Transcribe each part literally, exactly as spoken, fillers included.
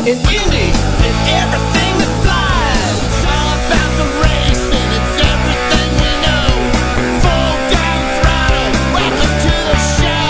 in Indy and everything that flies. It's all about the race and it's everything we know. Full down throttle, welcome to the show.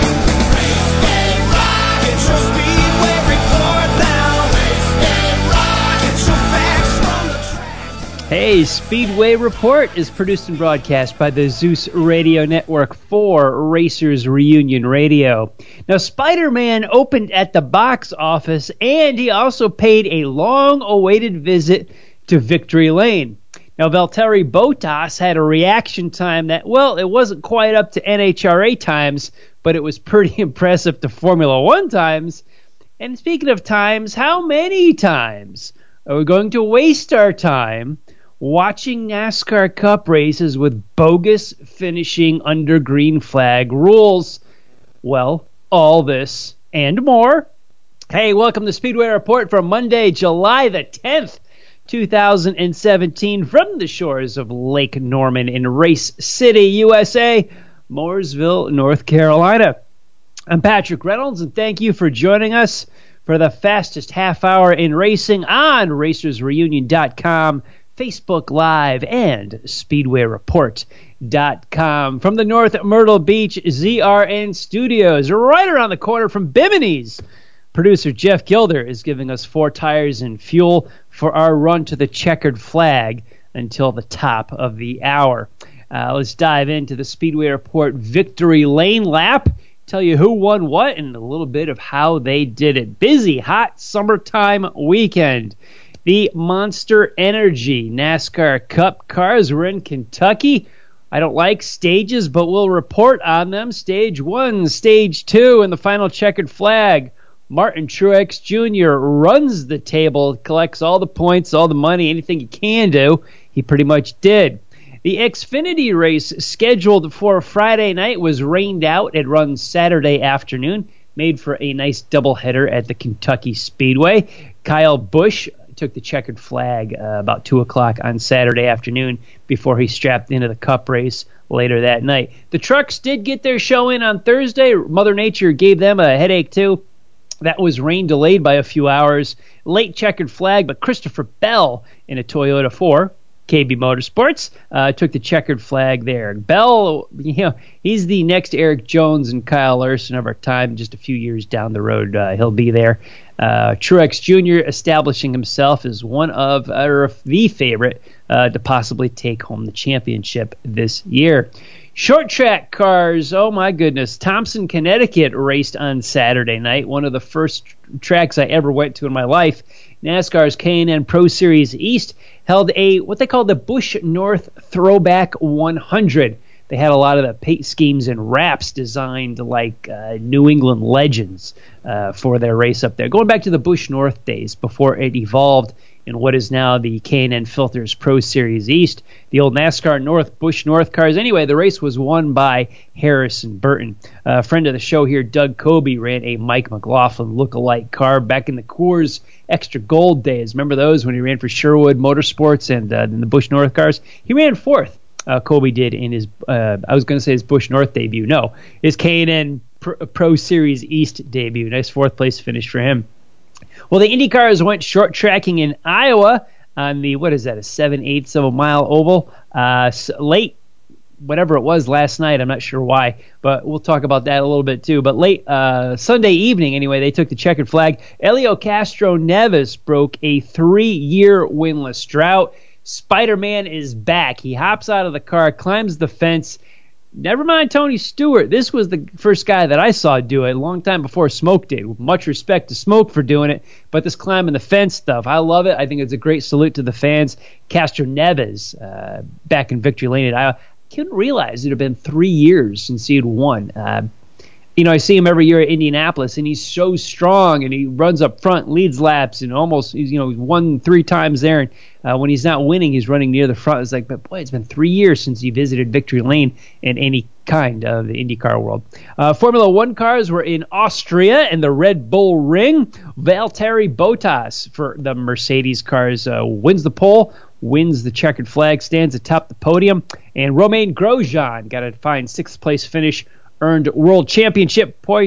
Race Day Rock, get your Speedway report now. Race Day Rock, get your facts from the track. Hey, Speedway Report is produced and broadcast by the Zeus Radio Network for Racers Reunion Radio. Now, Spider-Man opened at the box office, and he also paid a long-awaited visit to Victory Lane. Now, Valtteri Bottas had a reaction time that, well, it wasn't quite up to N H R A times, but it was pretty impressive to Formula One times. And speaking of times, how many times are we going to waste our time watching NASCAR Cup races with bogus finishing under green flag rules? Well, all this and more. Hey, welcome to Speedway Report for Monday, July the tenth, two thousand seventeen, from the shores of Lake Norman in Race City, U S A, Mooresville, North Carolina. I'm Patrick Reynolds, and thank you for joining us for the fastest half hour in racing on racers reunion dot com, Facebook Live, and speedway report dot com. From the North Myrtle Beach Z R N studios, right around the corner from Bimini's, producer Jeff Gilder is giving us four tires and fuel for our run to the checkered flag until the top of the hour. Uh, let's dive into the Speedway Report Victory Lane lap, tell you who won what, and a little bit of how they did it. Busy, hot summertime weekend. The Monster Energy NASCAR Cup cars were in Kentucky. I don't like stages, but we'll report on them. Stage one, stage two, and the final checkered flag. Martin Truex Junior runs the table, collects all the points, all the money, anything he can do, he pretty much did. The Xfinity race scheduled for Friday night was rained out. It runs Saturday afternoon, made for a nice doubleheader at the Kentucky Speedway. Kyle Busch took the checkered flag uh, about two o'clock on Saturday afternoon before he strapped into the Cup race later that night. The trucks did get their show in on Thursday. Mother Nature gave them a headache too. That was rain delayed by a few hours. Late checkered flag, but Christopher Bell in a Toyota four, K B Motorsports, uh, took the checkered flag there. Bell, you know, he's the next Eric Jones and Kyle Larson of our time. Just a few years down the road, uh, he'll be there. Uh, Truex Junior establishing himself as one of, or the favorite, uh, to possibly take home the championship this year. Short track cars, oh my goodness. Thompson, Connecticut raced on Saturday night, one of the first tracks I ever went to in my life. NASCAR's K and N Pro Series East held a, what they call the Busch North Throwback one hundred. They had a lot of the paint schemes and wraps designed like uh, New England legends uh, for their race up there. Going back to the Busch North days before it evolved in what is now the K and N Filters Pro Series East, the old NASCAR North, Busch North cars. Anyway, the race was won by Harrison Burton. A uh, friend of the show here, Doug Kobe, ran a Mike McLaughlin look-alike car back in the Coors Extra Gold days. Remember those when he ran for Sherwood Motorsports and uh, the Busch North cars? He ran fourth. Uh, Kobe did in his, uh, I was going to say his Busch North debut. No, his K and N Pro, Pro Series East debut. Nice fourth place finish for him. Well, the Indy cars went short tracking in Iowa on the, what is that, a seven-eighths of a mile oval. Uh, late, whatever it was last night, I'm not sure why, but we'll talk about that a little bit too. But late uh, Sunday evening, anyway, they took the checkered flag. Helio Castro Neves broke a three-year winless drought. Spider-Man is back. He hops out of the car, climbs the fence. Never mind Tony Stewart. This was the first guy that I saw do it a long time before Smoke did. Much respect to Smoke for doing it, but this climbing the fence stuff, I love it. I think it's a great salute to the fans. Castro Neves, uh, back in Victory Lane at Iowa. I couldn't realize it had been three years since he had won. Uh, You know, I see him every year at Indianapolis, and he's so strong, and he runs up front, leads laps, and almost, you know, won three times there. And uh, when he's not winning, he's running near the front. It's like, but boy, it's been three years since he visited Victory Lane in any kind of the IndyCar world. Uh, Formula One cars were in Austria in the Red Bull Ring. Valtteri Bottas for the Mercedes cars uh, wins the pole, wins the checkered flag, stands atop the podium, and Romain Grosjean got a fine sixth place finish, earned world championship points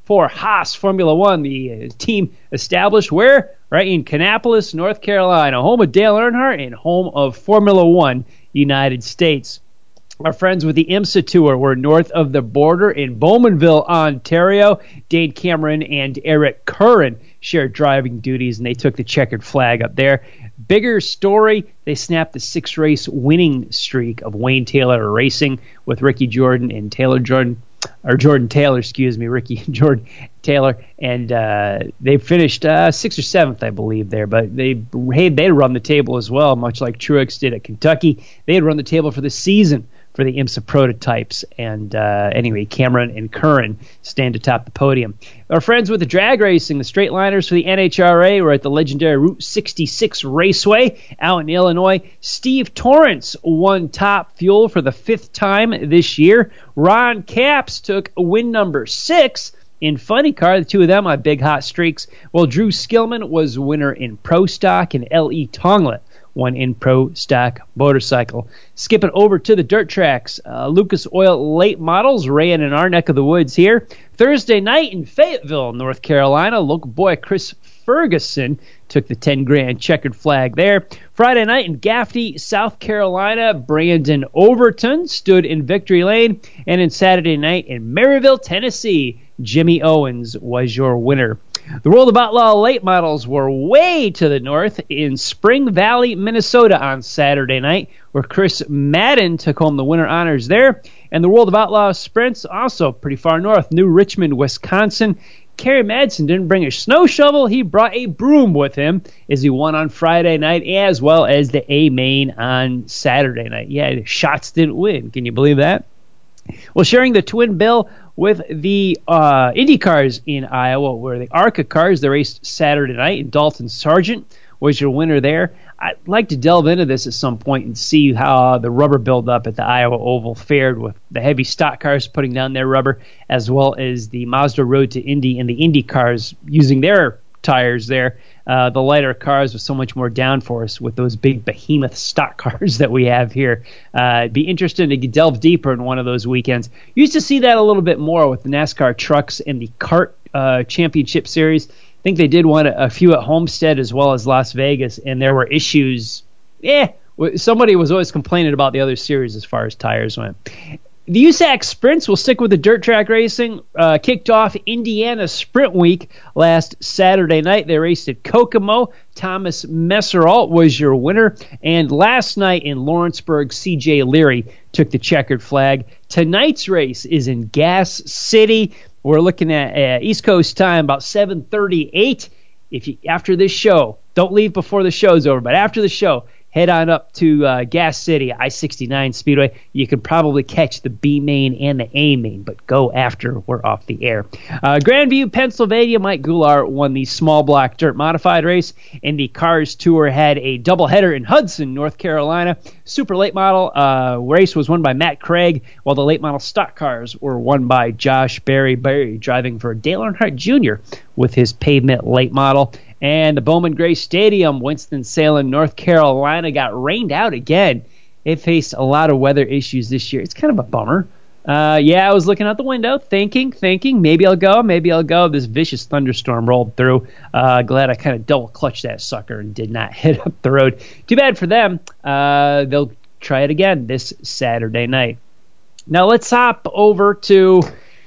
for Haas Formula One, the uh, team established where? Right in Kannapolis, North Carolina, home of Dale Earnhardt and home of Formula One United States. Our friends with the IMSA Tour were north of the border in Bowmanville, Ontario. Dane Cameron and Eric Curran shared driving duties, and they took the checkered flag up there. Bigger story, they snapped the six-race winning streak of Wayne Taylor Racing with Ricky Jordan and Taylor Jordan, or Jordan Taylor, excuse me, Ricky Jordan Taylor, and uh, they finished uh, sixth or seventh, I believe, there. But they hey, they run the table as well, much like Truex did at Kentucky. They had run the table for the season for the IMSA prototypes. And uh, anyway, Cameron and Curran stand atop the podium. Our friends with the drag racing, the straight liners for the N H R A, were at the legendary Route sixty-six Raceway out in Illinois. Steve Torrance won Top Fuel for the fifth time this year. Ron Capps took win number six in Funny Car. The two of them on big hot streaks. Well, Drew Skillman was winner in Pro Stock, and L E. Tonglet won in Pro Stock Motorcycle. Skipping over to the dirt tracks, uh, Lucas Oil late models ran in our neck of the woods here. Thursday night in Fayetteville, North Carolina, local boy Chris Ferguson took the ten grand checkered flag there. Friday night in Gaffney, South Carolina, Brandon Overton stood in victory lane. And in Saturday night in Maryville, Tennessee, Jimmy Owens was your winner. The World of Outlaw late models were way to the north in Spring Valley, Minnesota on Saturday night, where Chris Madden took home the winner honors there. And the World of Outlaw sprints also pretty far north, New Richmond, Wisconsin. Kerry Madsen didn't bring a snow shovel. He brought a broom with him as he won on Friday night, as well as the A-Main on Saturday night. Yeah, Shots didn't win. Can you believe that? Well, sharing the twin bill with the uh, Indy cars in Iowa, where the ARCA cars, they raced Saturday night, and Dalton Sargent was your winner there. I'd like to delve into this at some point and see how the rubber buildup at the Iowa Oval fared with the heavy stock cars putting down their rubber, as well as the Mazda Road to Indy and the Indy cars using their tires there. Uh, the lighter cars with so much more downforce with those big behemoth stock cars that we have here. Uh, it'd be interesting to delve deeper in one of those weekends. You used to see that a little bit more with the NASCAR trucks and the kart uh, championship series. I think they did one a few at Homestead as well as Las Vegas, and there were issues. Eh, somebody was always complaining about the other series as far as tires went. The U S A C sprints will stick with the dirt track racing. Uh, kicked off Indiana Sprint Week last Saturday night. They raced at Kokomo. Thomas Messeralt was your winner. And last night in Lawrenceburg, C J Leary took the checkered flag. Tonight's race is in Gas City. We're looking at uh, East Coast time, about seven thirty-eight. If you after this show, don't leave before the show's over, but after the show, head on up to uh, Gas City, I sixty-nine Speedway. You can probably catch the B main and the A main, but go after we're off the air. Uh, Grandview, Pennsylvania, Mike Goulart won the small block dirt modified race, and the Cars Tour had a doubleheader in Hudson, North Carolina. Super late model uh, race was won by Matt Craig, while the late model stock cars were won by Josh Berry, Berry driving for Dale Earnhardt Junior with his pavement late model. And the Bowman Gray Stadium, Winston-Salem, North Carolina, got rained out again. It faced a lot of weather issues this year. It's kind of a bummer. Uh, yeah, I was looking out the window, thinking, thinking, maybe I'll go, maybe I'll go. This vicious thunderstorm rolled through. Uh, glad I kind of double-clutched that sucker and did not hit up the road. Too bad for them. Uh, they'll try it again this Saturday night. Now let's hop over to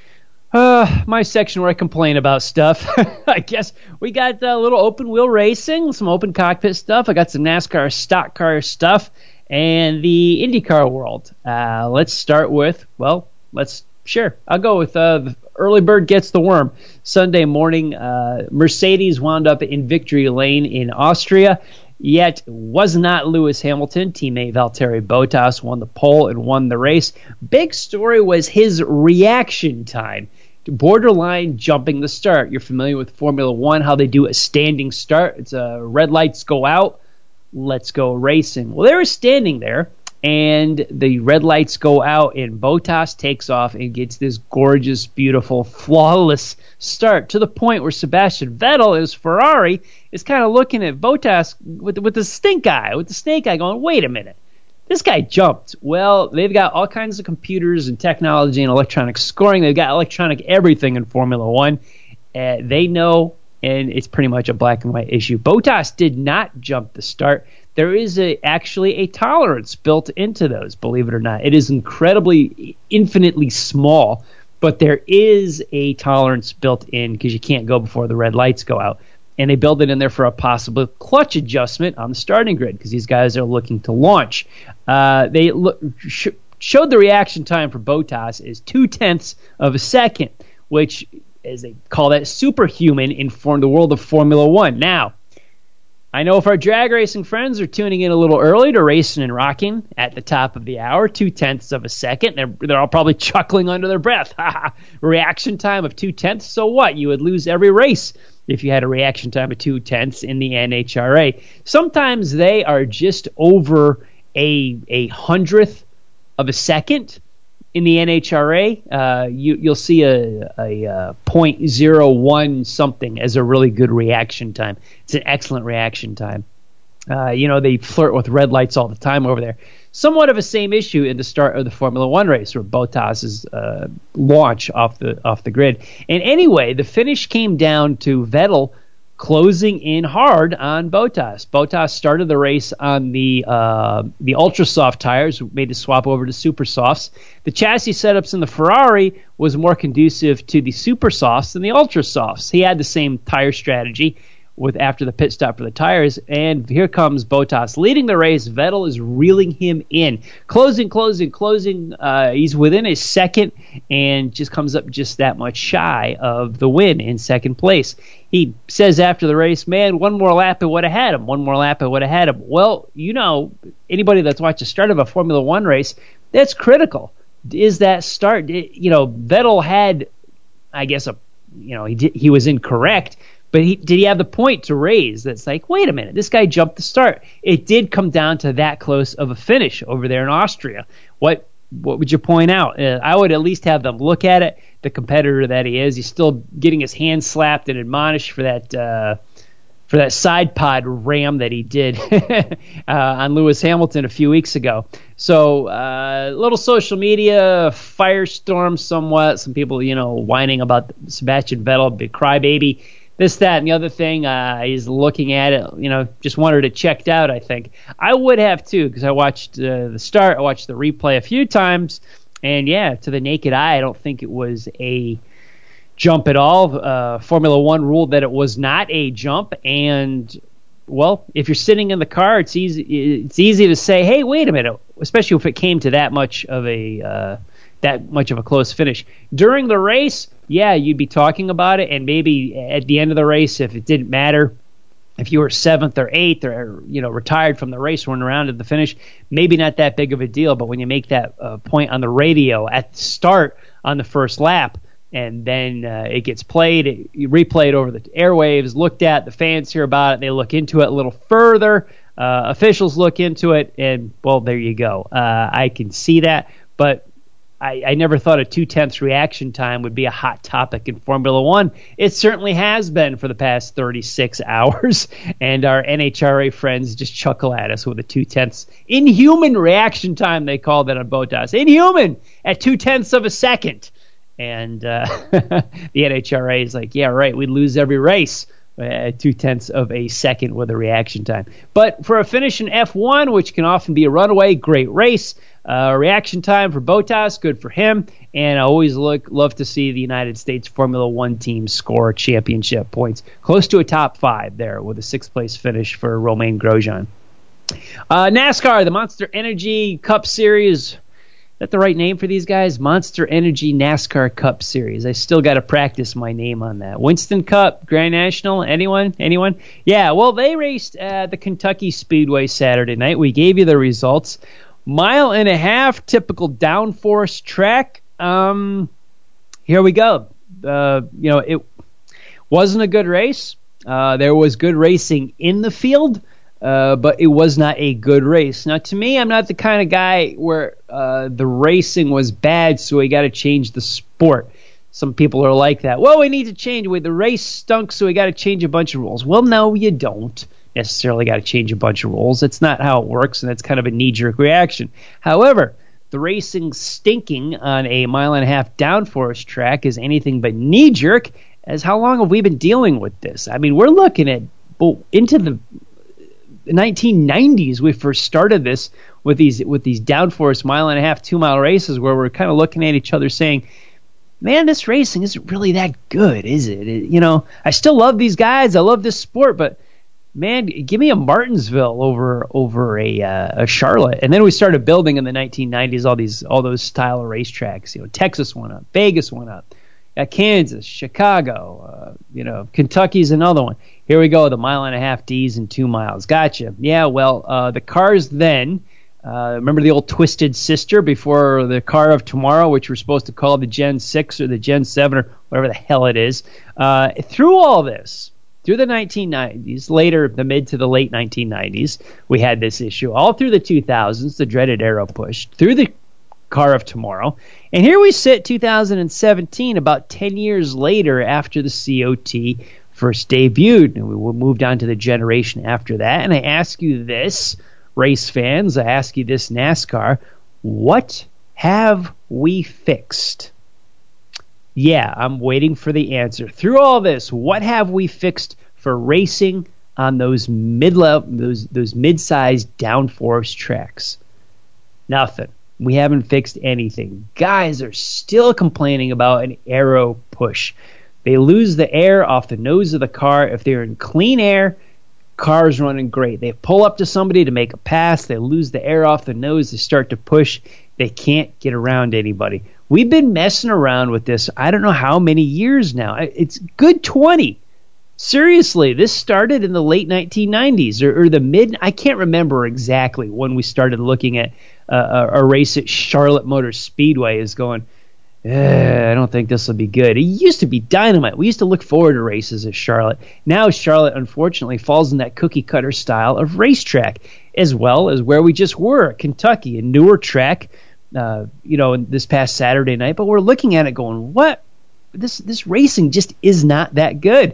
Uh, my section where I complain about stuff. I guess we got a little open wheel racing, some open cockpit stuff. I got some NASCAR stock car stuff and the IndyCar world. Uh, let's start with, well, let's, sure, I'll go with uh, the early bird gets the worm. Sunday morning, uh, Mercedes wound up in victory lane in Austria. Yet was not Lewis Hamilton. Teammate Valtteri Bottas won the pole and won the race. Big story was his reaction time. Borderline jumping the start. You're familiar with Formula One, how they do a standing start. It's a uh, red lights go out, let's go racing. Well, they were standing there, and the red lights go out, and Bottas takes off and gets this gorgeous, beautiful, flawless start to the point where Sebastian Vettel, his Ferrari, is kind of looking at Bottas with, with the stink eye, with the snake eye going, wait a minute. this guy jumped. Well, they've got all kinds of computers and technology and electronic scoring. They've got electronic everything in Formula One. Uh, they know, and it's pretty much a black and white issue. Bottas did not jump the start. There is a, actually a tolerance built into those, believe it or not. It is incredibly, infinitely small, but there is a tolerance built in because you can't go before the red lights go out. And they build it in there for a possible clutch adjustment on the starting grid because these guys are looking to launch. Uh, they look, sh- showed the reaction time for Bottas is two-tenths of a second, which, as they call that, superhuman in form, the world of Formula One. Now, I know if our drag racing friends are tuning in a little early to Racing and Rocking at the top of the hour, two-tenths of a second, they're, they're all probably chuckling under their breath. Reaction time of two-tenths, so what? You would lose every race if you had a reaction time of two-tenths in the N H R A. Sometimes they are just over a a hundredth of a second in the N H R A. Uh, you, you'll see a, a, a point zero one something as a really good reaction time. It's an excellent reaction time. Uh, you know, they flirt with red lights all the time over there. Somewhat of a same issue in the start of the Formula One race, where Bottas's uh, launch off the off the grid. And anyway, the finish came down to Vettel closing in hard on Bottas. Bottas started the race on the uh, the ultra soft tires, made the swap over to super softs. The chassis setups in the Ferrari was more conducive to the super softs than the ultra softs. He had the same tire strategy with after the pit stop for the tires, and here comes Bottas leading the race. Vettel is reeling him in, closing, closing, closing. Uh, he's within a second and just comes up just that much shy of the win in second place. He says after the race, man, one more lap, it would have had him. One more lap, it would have had him. Well, you know, anybody that's watched the start of a Formula One race, that's critical. Is that start? You know, Vettel had, I guess, a, you know, he did, he was incorrect. But he, did he have the point to raise that's like, wait a minute, this guy jumped the start? It did come down to that close of a finish over there in Austria. What what would you point out? Uh, I would at least have them look at it. The competitor that he is, he's still getting his hand slapped and admonished for that uh, for that side pod ram that he did uh, on Lewis Hamilton a few weeks ago. So a uh, little social media firestorm somewhat. Some people, you know, whining about Sebastian Vettel, big crybaby. This, that, and the other thing, uh, he's looking at it, you know, just wanted it checked out, I think. I would have, too, because I watched uh, the start, I watched the replay a few times, and, yeah, to the naked eye, I don't think it was a jump at all. Uh, Formula One ruled that it was not a jump, and, well, if you're sitting in the car, it's easy, it's easy to say, hey, wait a minute, especially if it came to that much of a uh, that much of a close finish. During the race, yeah, you'd be talking about it, and maybe at the end of the race, if it didn't matter, if you were seventh or eighth or, you know, retired from the race, running around at the finish, maybe not that big of a deal. But when you make that uh, point on the radio at the start on the first lap, and then uh, it gets played, it, you replay it over the airwaves, looked at, the fans hear about it, they look into it a little further, uh, officials look into it, and, well, there you go. Uh, I can see that, but I, I never thought a two-tenths reaction time would be a hot topic in Formula One. It certainly has been for the past thirty-six hours, and our N H R A friends just chuckle at us with a two-tenths inhuman reaction time, they call that on Bottas. Inhuman at two-tenths of a second. And uh, the N H R A is like, yeah, right, we'd lose every race at two-tenths of a second with a reaction time. But for a finish in F one, which can often be a runaway, great race. Uh, reaction time for Bottas, good for him. And I always look love to see the United States Formula One team score championship points. Close to a top five there with a sixth-place finish for Romain Grosjean. Uh, NASCAR, the Monster Energy Cup Series. Is that the right name for these guys? Monster Energy NASCAR Cup Series. I still got to practice my name on that. Winston Cup, Grand National, anyone? Anyone? Yeah, well, they raced at the Kentucky Speedway Saturday night. We gave you the results. Mile and a half, typical downforce track. Um, here we go. Uh, you know, it wasn't a good race. Uh, there was good racing in the field. Uh, but it was not a good race. Now, to me, I'm not the kind of guy where uh, the racing was bad, so we got to change the sport. Some people are like that. Well, we need to change. The race stunk, so we got to change a bunch of rules. Well, no, you don't. necessarily got to change a bunch of rules. That's not how it works, and that's kind of a knee-jerk reaction. However, the racing stinking on a mile and a half downforce track is anything but knee-jerk, as how long have we been dealing with this? I mean, we're looking at well, into the nineteen nineties we first started this with these with these downforce mile and a half, two mile races where we're kind of looking at each other saying, man, this racing isn't really that good, is it? it? You know, I still love these guys. I love this sport, but man, give me a Martinsville over over a uh, a Charlotte. And then we started building in the nineteen nineties all these all those style of racetracks. You know, Texas went up, Vegas went up, uh, Kansas, Chicago, uh, you know, Kentucky's another one. Here we go, the mile and a half D's and two miles. Gotcha. Yeah, well, uh, the cars then, uh, remember the old Twisted Sister before the car of tomorrow, which we're supposed to call the Gen six or the Gen seven or whatever the hell it is. Uh, through all this, through the nineteen nineties, later the mid to the late nineteen nineties, we had this issue. All through the two thousands, the dreaded Aero push, through the car of tomorrow. And here we sit, two thousand seventeen, about ten years later after the C O T first debuted, and we moved on to the generation after that. And I ask you this, race fans, I ask you this, NASCAR, what have we fixed? Yeah, I'm waiting for the answer. Through all this, what have we fixed for racing on those mid-level, those those mid-sized downforce tracks? Nothing. We haven't fixed anything. Guys are still complaining about an aero push. They lose the air off the nose of the car. If they're in clean air, car's running great. They pull up to somebody to make a pass. They lose the air off the nose. They start to push. They can't get around anybody. We've been messing around with this I don't know how many years now. It's good twenty. Seriously, this started in the late nineteen nineties or, or the mid. I can't remember exactly when we started looking at uh, a, a race at Charlotte Motor Speedway is going, eh, I don't think this will be good. It used to be dynamite. We used to look forward to races at Charlotte. Now Charlotte, unfortunately, falls in that cookie-cutter style of racetrack, as well as where we just were, Kentucky, a newer track, uh, you know, this past Saturday night. But we're looking at it going, what? This this racing just is not that good.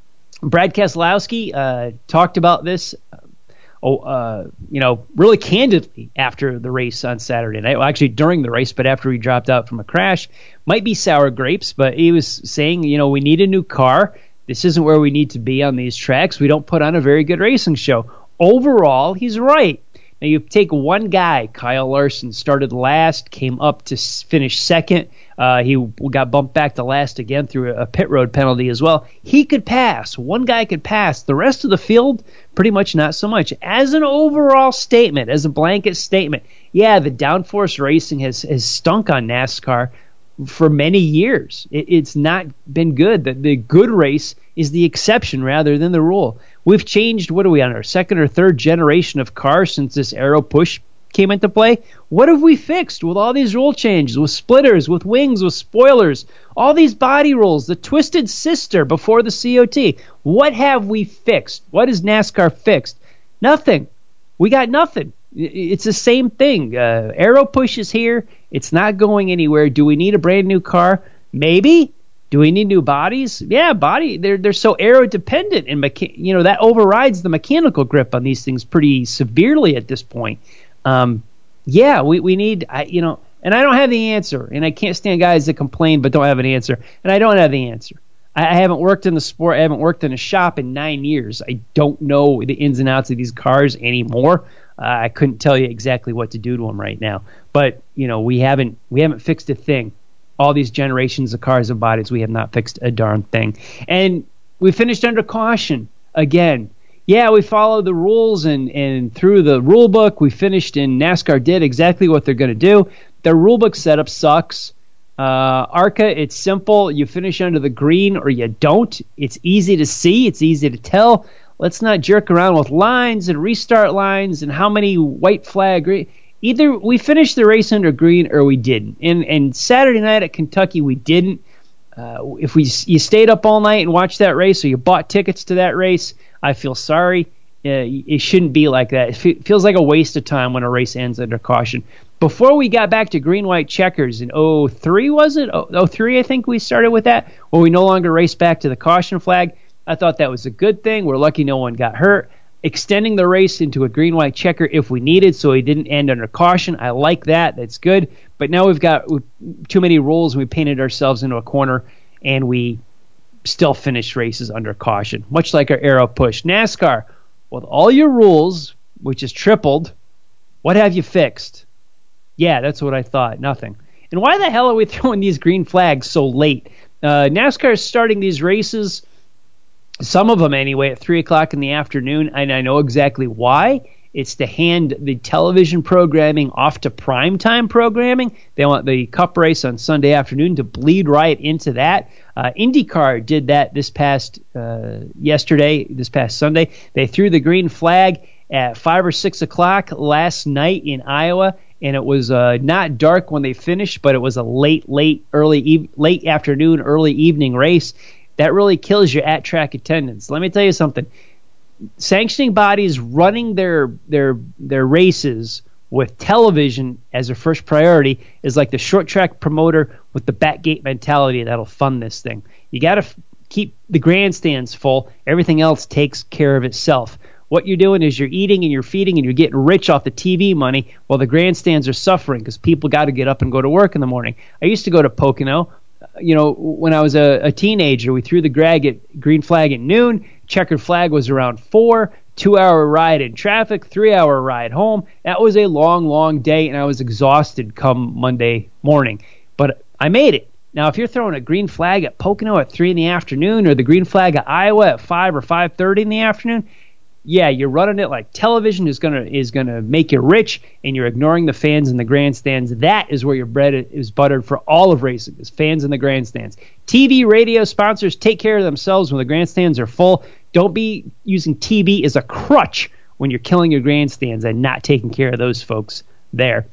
Brad Keselowski uh, talked about this, uh, oh, uh, you know, really candidly after the race on Saturday night. Well, actually during the race, but after he dropped out from a crash. Might be sour grapes, but he was saying, you know, we need a new car. This isn't where we need to be on these tracks. We don't put on a very good racing show. Overall, he's right. Now, you take one guy, Kyle Larson, started last, came up to finish second. Uh, he got bumped back to last again through a pit road penalty as well. He could pass. One guy could pass. The rest of the field, pretty much not so much. As an overall statement, as a blanket statement, yeah, the downforce racing has, has stunk on NASCAR for many years. It, it's not been good. The, the good race is the exception rather than the rule. We've changed, what are we on, our second or third generation of cars since this aero push came into play? What have we fixed with all these rule changes, with splitters, with wings, with spoilers, all these body rules, the Twisted Sister before the C O T? What have we fixed? What has NASCAR fixed? Nothing. We got nothing. It's the same thing. Uh, aero push is here. It's not going anywhere. Do we need a brand new car? Maybe. Do we need new bodies? Yeah, body. They're they're so aero dependent, and mecha- you know that overrides the mechanical grip on these things pretty severely at this point. Um, yeah, we we need. I you know, and I don't have the answer, and I can't stand guys that complain but don't have an answer, and I don't have the answer. I, I haven't worked in the sport. I haven't worked in a shop in nine years. I don't know the ins and outs of these cars anymore. Uh, I couldn't tell you exactly what to do to them right now. But you know, we haven't we haven't fixed a thing. All these generations of cars and bodies, we have not fixed a darn thing. And we finished under caution again. Yeah, we followed the rules, and, and through the rule book, we finished, and NASCAR did exactly what they're going to do. Their rule book setup sucks. Uh, ARCA, it's simple. You finish under the green or you don't. It's easy to see. It's easy to tell. Let's not jerk around with lines and restart lines and how many white flag. Either we finished the race under green or we didn't. And and Saturday night at Kentucky, we didn't. Uh, if we you stayed up all night and watched that race, or you bought tickets to that race, I feel sorry. Uh, it shouldn't be like that. It fe- feels like a waste of time when a race ends under caution. Before we got back to green-white checkers in oh three, was it? oh three, I think we started with that, when we no longer raced back to the caution flag. I thought that was a good thing. We're lucky no one got hurt. extending the race into a green-white checker if we needed, so he didn't end under caution. I like that. That's good. But now we've got too many rules, and we painted ourselves into a corner, and we still finish races under caution, much like our Aero push. NASCAR, with all your rules, which is tripled, what have you fixed? Yeah, that's what I thought. Nothing. And why the hell are we throwing these green flags so late? Uh, NASCAR is starting these races, some of them anyway, at three o'clock in the afternoon, and I know exactly why. It's to hand the television programming off to primetime programming. They want the Cup race on Sunday afternoon to bleed right into that. Uh, IndyCar did that this past uh, yesterday, this past Sunday. They threw the green flag at five or six o'clock last night in Iowa, and it was uh, not dark when they finished, but it was a late, late, early, eve- late afternoon, early evening race. That really kills your at-track attendance. Let me tell you something. Sanctioning bodies running their their their races with television as their first priority is like the short track promoter with the Batgate mentality that'll fund this thing. You got to f- keep the grandstands full. Everything else takes care of itself. What you're doing is you're eating and you're feeding and you're getting rich off the T V money while the grandstands are suffering because people got to get up and go to work in the morning. I used to go to Pocono. You know, when I was a, a teenager, we threw the grag at green flag at noon. Checkered flag was around four. Two-hour ride in traffic, three-hour ride home. That was a long, long day, and I was exhausted come Monday morning. But I made it. Now, if you're throwing a green flag at Pocono at three in the afternoon or the green flag at Iowa at five or five thirty in the afternoon, yeah, you're running it like television is gonna is gonna make you rich, and you're ignoring the fans in the grandstands. That is where your bread is buttered for all of racing, is fans in the grandstands. T V, radio sponsors take care of themselves when the grandstands are full. Don't be using T V as a crutch when you're killing your grandstands and not taking care of those folks there.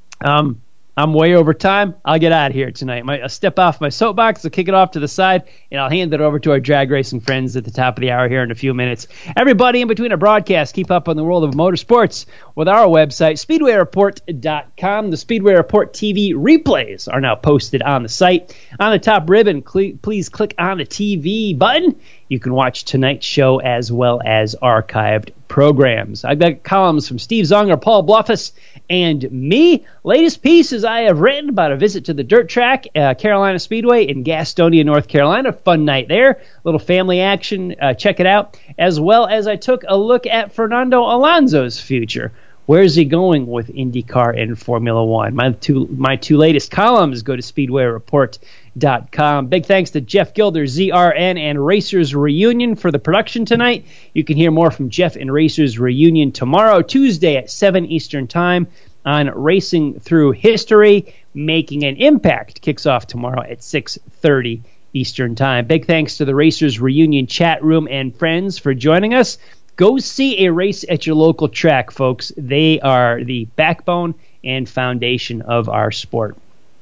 Um, I'm way over time. I'll get out of here tonight. My, I'll step off my soapbox, I'll kick it off to the side, and I'll hand it over to our drag racing friends at the top of the hour here in a few minutes. Everybody in between our broadcasts, keep up on the world of motorsports with our website, speedway report dot com. The Speedway Report T V replays are now posted on the site. On the top ribbon, cl- please click on the T V button. You can watch tonight's show as well as archived programs. I've got columns from Steve Zonger, Paul Bluffus, and me. Latest pieces I have written about a visit to the dirt track, uh, Carolina Speedway in Gastonia, North Carolina. Fun night there. Little family action. Uh, check it out. As well as I took a look at Fernando Alonso's future. Where's he going with IndyCar and Formula One? My two my two latest columns go to speedway report dot com. Big thanks to Jeff Gilder, Z R N, and Racers Reunion for the production tonight. You can hear more from Jeff and Racers Reunion tomorrow, Tuesday at seven Eastern Time on Racing Through History. Making an Impact kicks off tomorrow at six thirty Eastern Time. Big thanks to the Racers Reunion chat room and friends for joining us. Go see a race at your local track, folks. They are the backbone and foundation of our sport.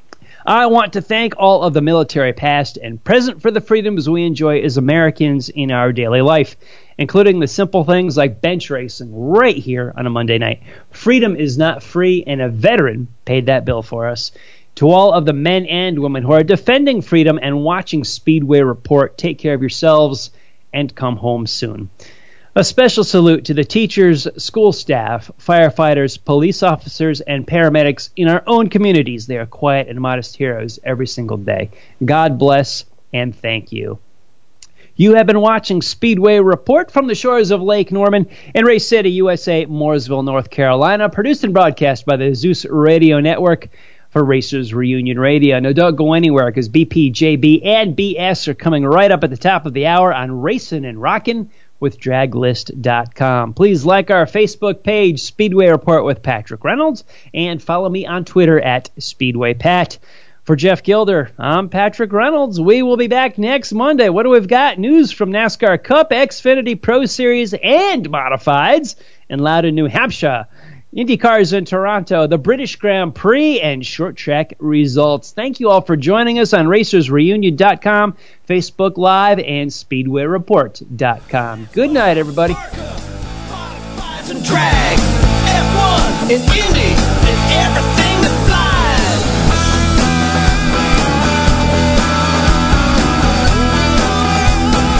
I want to thank all of the military past and present for the freedoms we enjoy as Americans in our daily life, including the simple things like bench racing right here on a Monday night. Freedom is not free, and a veteran paid that bill for us. To all of the men and women who are defending freedom and watching Speedway Report, take care of yourselves and come home soon. A special salute to the teachers, school staff, firefighters, police officers, and paramedics in our own communities. They are quiet and modest heroes every single day. God bless and thank you. You have been watching Speedway Report from the shores of Lake Norman in Race City, U S A, Mooresville, North Carolina, produced and broadcast by the Zeus Radio Network for Racers Reunion Radio. Now, don't go anywhere because B P, J B, and B S are coming right up at the top of the hour on Racin' and Rockin' with drag list dot com. Please like our Facebook page, Speedway Report with Patrick Reynolds, and follow me on Twitter at SpeedwayPat. For Jeff Gilder, I'm Patrick Reynolds. We will be back next Monday. What do we've got? News from NASCAR Cup, Xfinity Pro Series, and Modifieds in Loudon, New Hampshire. IndyCars in Toronto, the British Grand Prix, and short track results. Thank you all for joining us on Racers Reunion dot com, Facebook Live, and Speedway Report dot com. Good night, everybody. Modifieds and drag, F one and Indy, and everything.